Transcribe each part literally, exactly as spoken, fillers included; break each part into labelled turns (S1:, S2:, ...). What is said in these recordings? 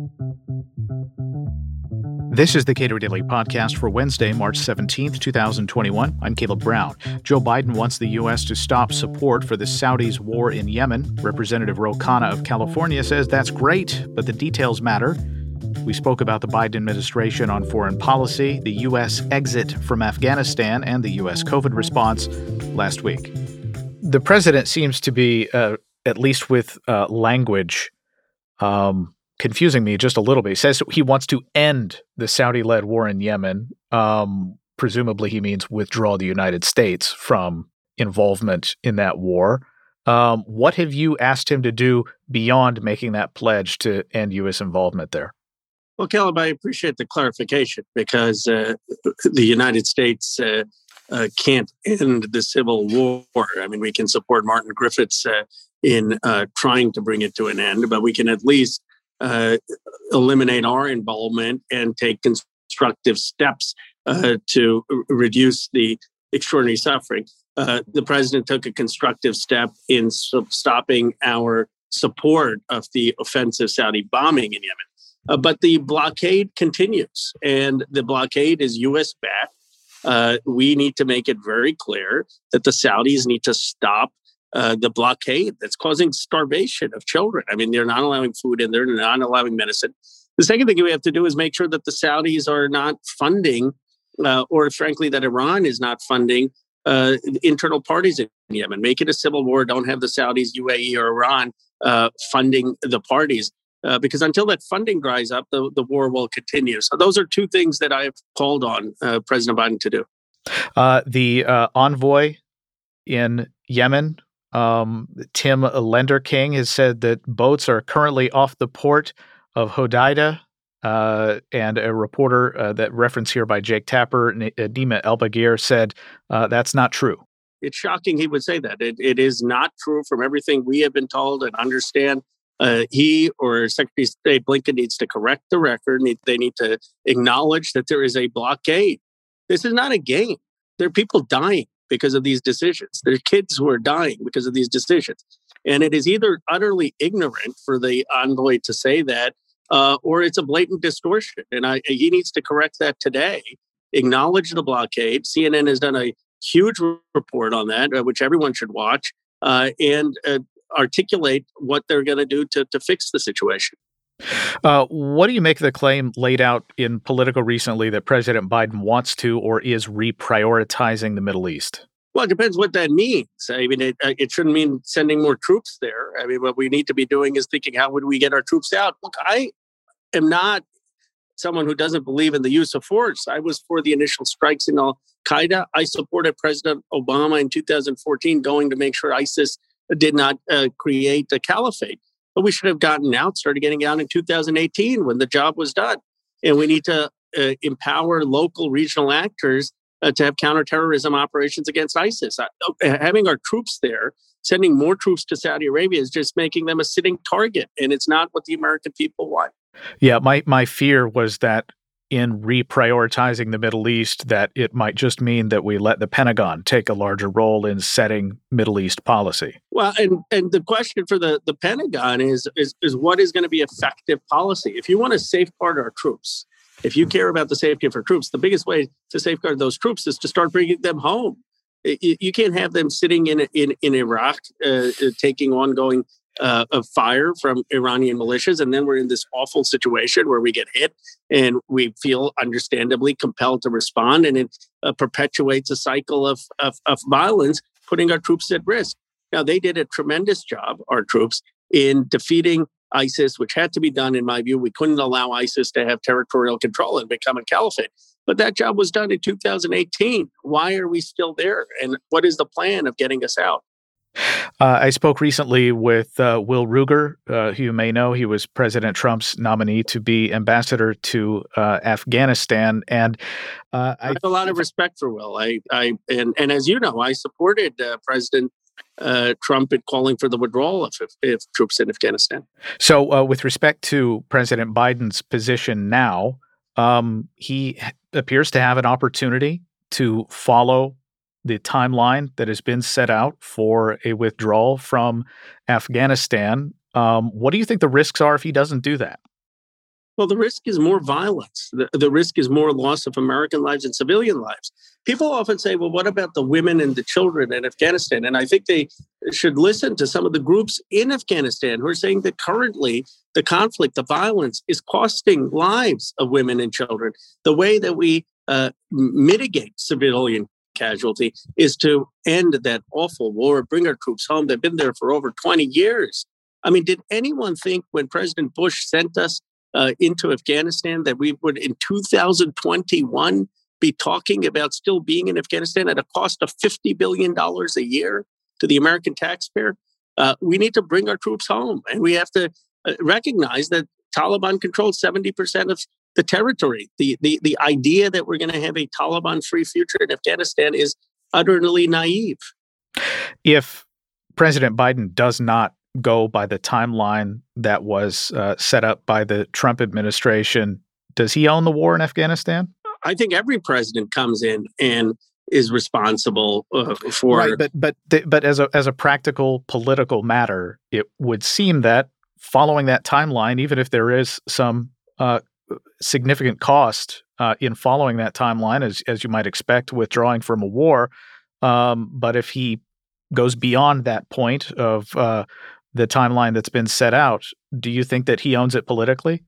S1: This is the Cato Daily Podcast for Wednesday, March seventeenth, twenty twenty-one. I'm Caleb Brown. Joe Biden wants the U S to stop support for the Saudis' war in Yemen. Representative Ro Khanna of California says that's great, but the details matter. We spoke about the Biden administration on foreign policy, the U S exit from Afghanistan, and the U S COVID response last week. The president seems to be, uh, at least with uh, language, um, confusing me just a little bit. He says he wants to end the Saudi-led war in Yemen. Um, presumably he means withdraw the United States from involvement in that war. Um, what have you asked him to do beyond making that pledge to end U S involvement there?
S2: Well, Caleb, I appreciate the clarification because uh, the United States uh, uh, can't end the civil war. I mean, we can support Martin Griffiths uh, in uh, trying to bring it to an end, but we can at least uh, eliminate our involvement and take constructive steps uh, to r- reduce the extraordinary suffering. Uh, the president took a constructive step in so- stopping our support of the offensive Saudi bombing in Yemen. Uh, but the blockade continues, and the blockade is U S backed. Uh, we need to make it very clear that the Saudis need to stop uh, the blockade that's causing starvation of children. I mean, they're not allowing food in, they're not allowing medicine. The second thing we have to do is make sure that the Saudis are not funding, uh, or frankly, that Iran is not funding uh, internal parties in Yemen. Make it a civil war. Don't have the Saudis, U A E, or Iran uh, funding the parties. Uh, because until that funding dries up, the, the war will continue. So those are two things that I have called on uh, President Biden to do.
S1: Uh, the uh, envoy in Yemen, um, Tim Lenderking, has said that boats are currently off the port of Hodeidah, uh, and a reporter uh, that referenced here by Jake Tapper, Nima Elbagir, said uh, that's not true.
S2: It's shocking he would say that. It, it is not true from everything we have been told and understand. Uh, he or Secretary of State Blinken needs to correct the record. Need, they need to acknowledge that there is a blockade. This is not a game. There are people dying because of these decisions. There are kids who are dying because of these decisions. And it is either utterly ignorant for the envoy to say that, uh, or it's a blatant distortion. And I, he needs to correct that today, acknowledge the blockade. C N N has done a huge report on that, uh, which everyone should watch, uh, and uh, articulate what they're going to do to to fix the situation.
S1: Uh, what do you make of the claim laid out in Politico recently that President Biden wants to or is reprioritizing the Middle East?
S2: Well, it depends what that means. I mean, it, it shouldn't mean sending more troops there. I mean, what we need to be doing is thinking, how would we get our troops out? Look, I am not someone who doesn't believe in the use of force. I was for the initial strikes in Al-Qaeda. I supported President Obama in two thousand fourteen going to make sure ISIS did not uh, create a caliphate. But we should have gotten out, started getting out in two thousand eighteen when the job was done. And we need to uh, empower local regional actors uh, to have counterterrorism operations against ISIS. Uh, having our troops there, sending more troops to Saudi Arabia is just making them a sitting target. And it's not what the American people want.
S1: Yeah, my, my fear was that in reprioritizing the Middle East, that it might just mean that we let the Pentagon take a larger role in setting Middle East policy.
S2: Well, and, and the question for the, the Pentagon is, is, is what is going to be effective policy? If you want to safeguard our troops, if you care about the safety of our troops, the biggest way to safeguard those troops is to start bringing them home. You, you can't have them sitting in, in, in Iraq, uh, taking ongoing Uh, of fire from Iranian militias. And then we're in this awful situation where we get hit and we feel understandably compelled to respond. And it uh, perpetuates a cycle of, of, of violence, putting our troops at risk. Now, they did a tremendous job, our troops, in defeating ISIS, which had to be done, in my view. We couldn't allow ISIS to have territorial control and become a caliphate. But that job was done in two thousand eighteen. Why are we still there? And what is the plan of getting us out?
S1: Uh, I spoke recently with uh, Will Ruger, uh, who you may know. He was President Trump's nominee to be ambassador to uh, Afghanistan, and uh,
S2: I, I have a lot of respect for Will. I, I and and as you know, I supported uh, President uh, Trump in calling for the withdrawal of, of, of troops in Afghanistan.
S1: So, uh, with respect to President Biden's position now, um, he appears to have an opportunity to follow the timeline that has been set out for a withdrawal from Afghanistan. Um, what do you think the risks are if he doesn't do that?
S2: Well, the risk is more violence. The, the risk is more loss of American lives and civilian lives. People often say, well, what about the women and the children in Afghanistan? And I think they should listen to some of the groups in Afghanistan who are saying that currently the conflict, the violence is costing lives of women and children. The way that we uh, mitigate civilian casualty is to end that awful war, bring our troops home. They've been there for over twenty years. I mean, did anyone think when President Bush sent us uh, into Afghanistan that we would in two thousand twenty-one be talking about still being in Afghanistan at a cost of fifty billion dollars a year to the American taxpayer? Uh, we need to bring our troops home, and we have to uh, recognize that Taliban controls seventy percent of the territory. The, the, the idea that we're going to have a Taliban-free future in Afghanistan is utterly naive.
S1: If President Biden does not go by the timeline that was uh, set up by the Trump administration, does he own the war in Afghanistan?
S2: I think every president comes in and is responsible uh, for.
S1: Right, but but but as a as a practical political matter, it would seem that following that timeline, even if there is some uh, significant cost uh, in following that timeline, as as you might expect, withdrawing from a war, um, but if he goes beyond that point of uh, the timeline that's been set out, do you think that he owns it politically?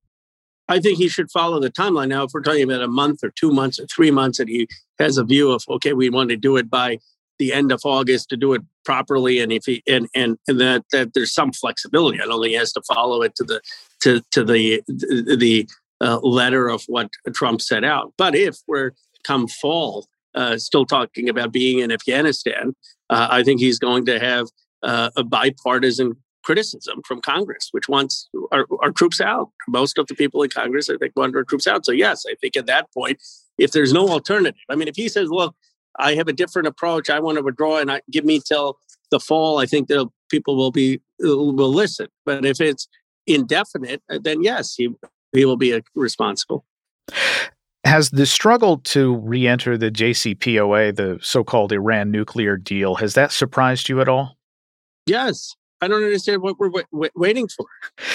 S2: I think he should follow the timeline. Now, if we're talking about a month or two months or three months, and he has a view of, okay, we want to do it by the end of August to do it properly, and if he and and, and that, that there's some flexibility. I don't think he has to follow it to the to to the the uh, letter of what Trump set out. But if we're come fall, uh, still talking about being in Afghanistan, uh, I think he's going to have uh, a bipartisan criticism from Congress, which wants our, our troops out. Most of the people in Congress, I think, want our troops out. So yes, I think at that point, if there's no alternative, I mean, if he says, look, I have a different approach, I want to withdraw and I, give me till the fall, I think that people will be will listen. But if it's indefinite, then yes, he, he will be responsible.
S1: Has the struggle to re-enter the J C P O A, the so-called Iran nuclear deal, has that surprised you at all?
S2: Yes. I don't understand what we're w- w- waiting for.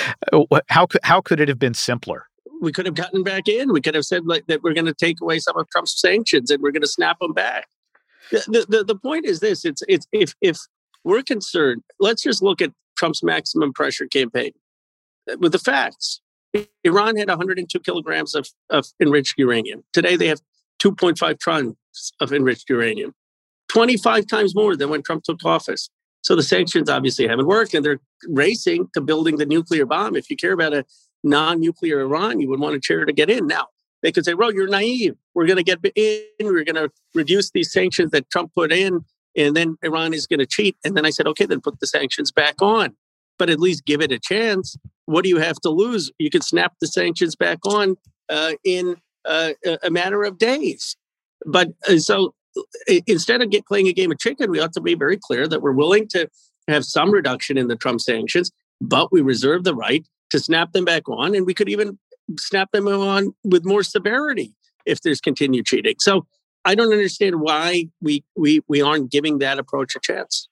S1: How could how could it have been simpler?
S2: We could have gotten back in. We could have said like that we're going to take away some of Trump's sanctions and we're going to snap them back. The, the the point is this: it's it's if if we're concerned, let's just look at Trump's maximum pressure campaign with the facts. Iran had one hundred two kilograms of, of enriched uranium. Today they have two point five tons of enriched uranium, twenty-five times more than when Trump took office. So the sanctions obviously haven't worked, and they're racing to building the nuclear bomb. If you care about a non-nuclear Iran, you would want a chair to get in. Now, they could say, well, you're naive. We're going to get in. We're going to reduce these sanctions that Trump put in, and then Iran is going to cheat. And then I said, okay, then put the sanctions back on. But at least give it a chance. What do you have to lose? You can snap the sanctions back on uh, in uh, a matter of days. But uh, so... Instead of get playing a game of chicken, we ought to be very clear that we're willing to have some reduction in the Trump sanctions, but we reserve the right to snap them back on. And we could even snap them on with more severity if there's continued cheating. So I don't understand why we we we aren't giving that approach a chance.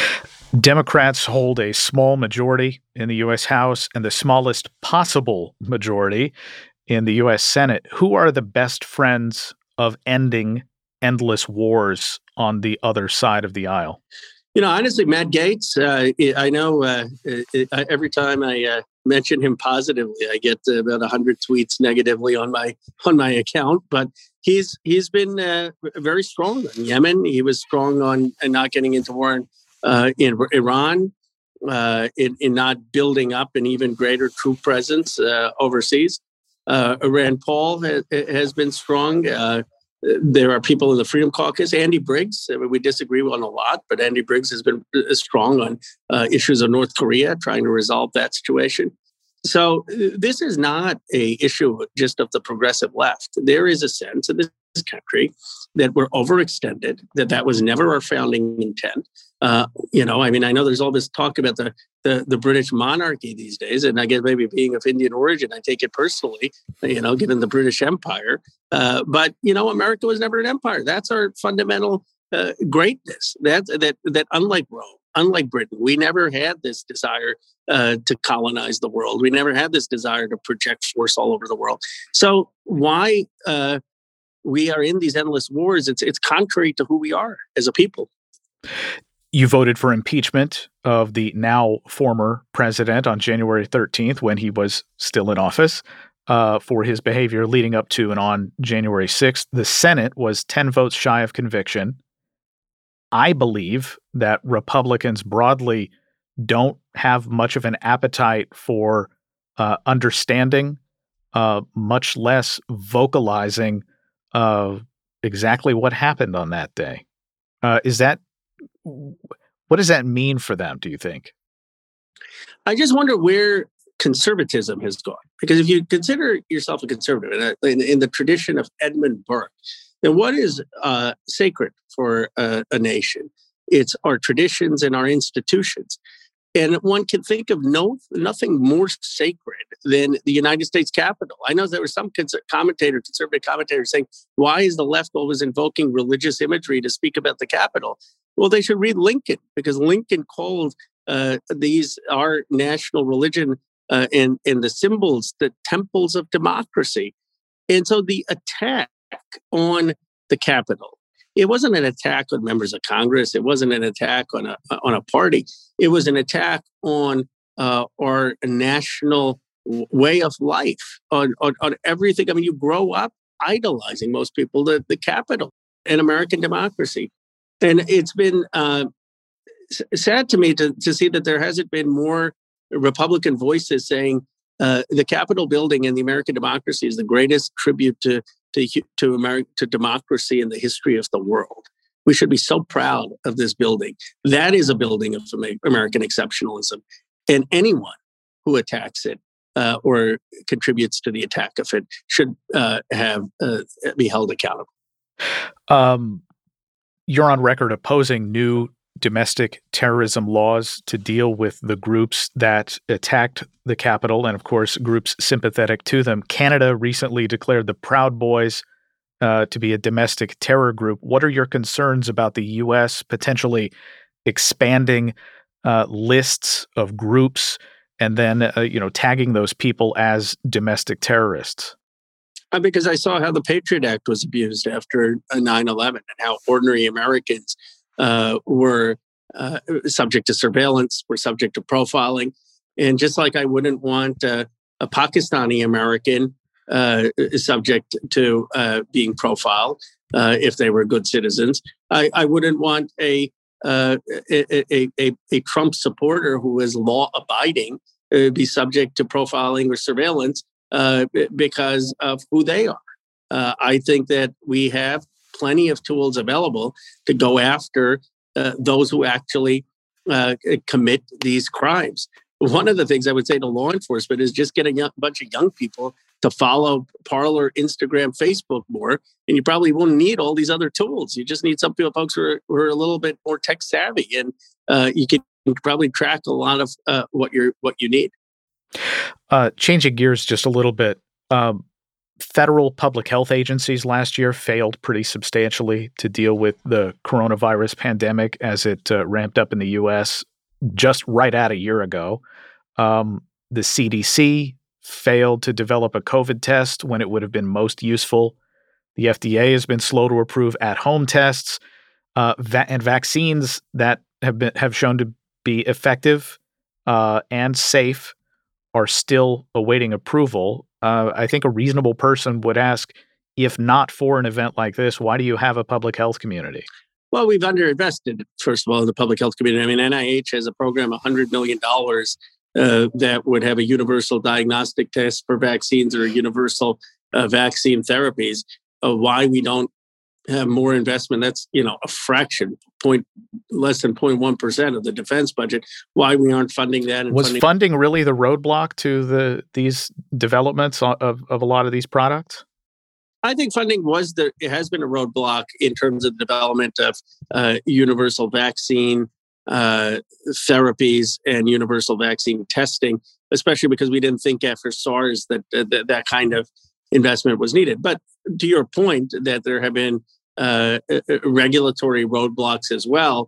S1: Democrats hold a small majority in the U S House and the smallest possible majority in the U S Senate. Who are the best friends of ending endless wars on the other side of the aisle?
S2: You know, honestly, Matt Gaetz, uh, I know uh, it, I, every time I uh, mention him positively, I get uh, about one hundred tweets negatively on my on my account. But he's he's been uh, very strong on Yemen. He was strong on uh, not getting into war in, uh, in Iran, uh, in, in not building up an even greater troop presence uh, overseas. Uh, Rand Paul ha- has been strong. Uh, There are people in the Freedom Caucus. Andy Briggs, I mean, we disagree on a lot, but Andy Briggs has been strong on uh, issues of North Korea, trying to resolve that situation. So this is not a issue just of the progressive left. There is a sense in this country that we're overextended, that that was never our founding intent. Uh, you know, I mean, I know there's all this talk about the, the the British monarchy these days, and I guess maybe being of Indian origin, I take it personally, you know, given the British Empire. Uh, but, you know, America was never an empire. That's our fundamental uh, greatness. That, that, that unlike Rome, unlike Britain, we never had this desire uh, to colonize the world. We never had this desire to project force all over the world. So why uh, we are in these endless wars, it's it's contrary to who we are as a people.
S1: You voted for impeachment of the now former president on January thirteenth when he was still in office uh, for his behavior leading up to and on January sixth. The Senate was ten votes shy of conviction. I believe that Republicans broadly don't have much of an appetite for uh, understanding, uh, much less vocalizing uh, exactly what happened on that day. Uh, is that What does that mean for them, do you think?
S2: I just wonder where conservatism has gone. Because if you consider yourself a conservative in, in the tradition of Edmund Burke, then what is uh, sacred for a, a nation? It's our traditions and our institutions. And one can think of no nothing more sacred than the United States Capitol. I know there were some cons- commentator, conservative commentators saying, why is the left always invoking religious imagery to speak about the Capitol? Well, they should read Lincoln, because Lincoln called uh, these our national religion uh, and, and the symbols the temples of democracy. And so the attack on the Capitol, it wasn't an attack on members of Congress. It wasn't an attack on a on a party. It was an attack on uh, our national way of life, on, on on everything. I mean, you grow up idolizing, most people, the, the Capitol and American democracy. And it's been uh, sad to me to, to see that there hasn't been more Republican voices saying uh, the Capitol building and the American democracy is the greatest tribute to to to, America, to democracy in the history of the world. We should be so proud of this building. That is a building of American exceptionalism. And anyone who attacks it uh, or contributes to the attack of it should uh, have uh, be held accountable.
S1: Um. You're on record opposing new domestic terrorism laws to deal with the groups that attacked the Capitol and, of course, groups sympathetic to them. Canada recently declared the Proud Boys uh, to be a domestic terror group. What are your concerns about the U S potentially expanding uh, lists of groups and then, uh, you know, tagging those people as domestic terrorists?
S2: Because I saw how the Patriot Act was abused after nine eleven and how ordinary Americans uh, were uh, subject to surveillance, were subject to profiling. And just like I wouldn't want uh, a Pakistani American uh, subject to uh, being profiled uh, if they were good citizens, I, I wouldn't want a, uh, a, a, a Trump supporter who is law-abiding uh, be subject to profiling or surveillance Uh, because of who they are. Uh, I think that we have plenty of tools available to go after uh, those who actually uh, commit these crimes. One of the things I would say to law enforcement is just get a young, bunch of young people to follow Parler, Instagram, Facebook more, and you probably won't need all these other tools. You just need some people, folks who are, who are a little bit more tech savvy, and uh, you can probably track a lot of uh, what you're what you need.
S1: Uh, changing gears just a little bit, um, federal public health agencies last year failed pretty substantially to deal with the coronavirus pandemic as it uh, ramped up in the U S just right at a year ago. Um, the C D C failed to develop a COVID test when it would have been most useful. The F D A has been slow to approve at-home tests uh, va- and vaccines that have been have shown to be effective uh, and safe are still awaiting approval. Uh, I think a reasonable person would ask, if not for an event like this, why do you have a public health community?
S2: Well, we've underinvested, first of all, in the public health community. I mean, N I H has a program, one hundred million dollars, uh, that would have a universal diagnostic test for vaccines or universal uh, vaccine therapies. Uh, why we don't have more investment, that's, you know, a fraction, point less than zero point one percent of the defense budget. Why we aren't funding that? And
S1: Was
S2: funding,
S1: funding really the roadblock to the these developments of, of a lot of these products?
S2: I think funding was the, it has been a roadblock in terms of the development of uh, universal vaccine uh, therapies and universal vaccine testing, especially because we didn't think after SARS that uh, that, that kind of investment was needed. But to your point that there have been uh, regulatory roadblocks as well,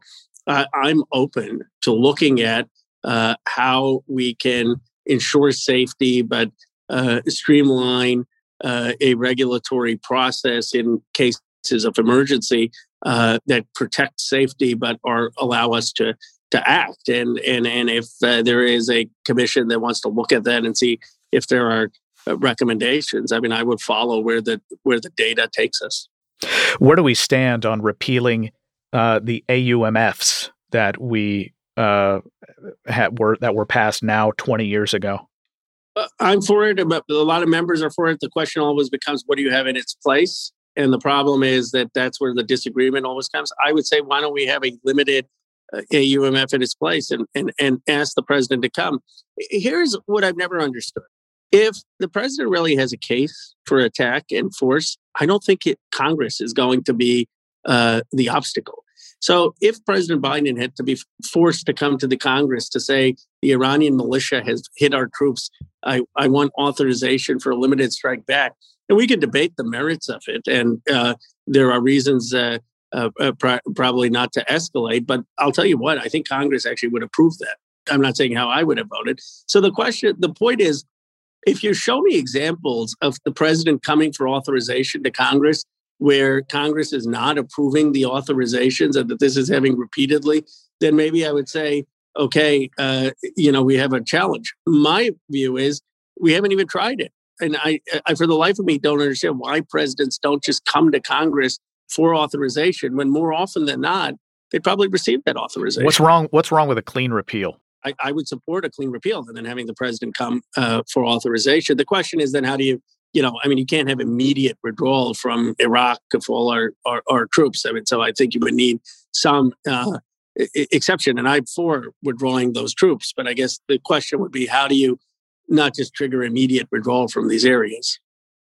S2: uh, I'm open to looking at uh, how we can ensure safety, but uh, streamline uh, a regulatory process in cases of emergency uh, that protect safety, but are allow us to to act. And and and if uh, there is a commission that wants to look at that and see if there are uh, recommendations, I mean, I would follow where the where the data takes us.
S1: Where do we stand on repealing uh, the A U M Fs that we uh, had were that were passed now twenty years ago?
S2: Uh, I'm for it, but a lot of members are for it. The question always becomes, what do you have in its place? And the problem is that that's where the disagreement always comes. I would say, why don't we have a limited uh, A U M F in its place and, and, and ask the president to come? Here's what I've never understood. If the president really has a case for attack and force, I don't think it, Congress is going to be uh, the obstacle. So if President Biden had to be forced to come to the Congress to say the Iranian militia has hit our troops, I, I want authorization for a limited strike back, and we can debate the merits of it. And uh, there are reasons uh, uh, uh, pr- probably not to escalate. But I'll tell you what, I think Congress actually would approve that. I'm not saying how I would have voted. So the question, the point is, if you show me examples of the president coming for authorization to Congress where Congress is not approving the authorizations and that this is happening repeatedly, then maybe I would say, okay, uh, you know, we have a challenge. My view is we haven't even tried it. And I, I, for the life of me, don't understand why presidents don't just come to Congress for authorization when more often than not, they probably receive that authorization.
S1: What's wrong? What's wrong with a clean repeal?
S2: I, I would support a clean repeal and then having the president come uh, for authorization. The question is then how do you, you know, I mean, you can't have immediate withdrawal from Iraq of all our, our, our troops. I mean, so I think you would need some uh, I- exception. And I'm for withdrawing those troops. But I guess the question would be, how do you not just trigger immediate withdrawal from these areas?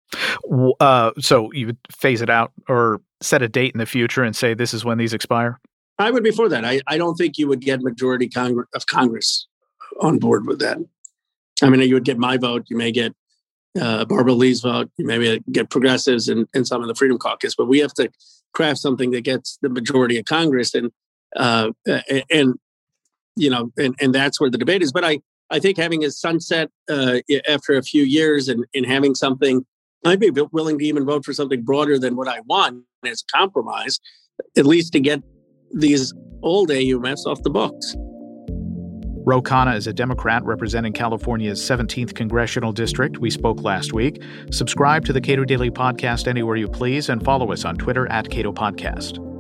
S1: Uh, so you would phase it out or set a date in the future and say this is when these expire?
S2: I would be for that. I, I don't think you would get majority Congre- of Congress on board with that. I mean, you would get my vote. You may get uh, Barbara Lee's vote. You may get progressives and, and some of the Freedom Caucus. But we have to craft something that gets the majority of Congress. And, uh, and, and you know, and, and that's where the debate is. But I, I think having a sunset uh, after a few years and, and having something, I'd be willing to even vote for something broader than what I want as a compromise, at least to get these old A U M Fs off the books.
S1: Ro Khanna is a Democrat representing California's seventeenth Congressional District. We spoke last week. Subscribe to the Cato Daily Podcast anywhere you please and follow us on Twitter at Cato Podcast.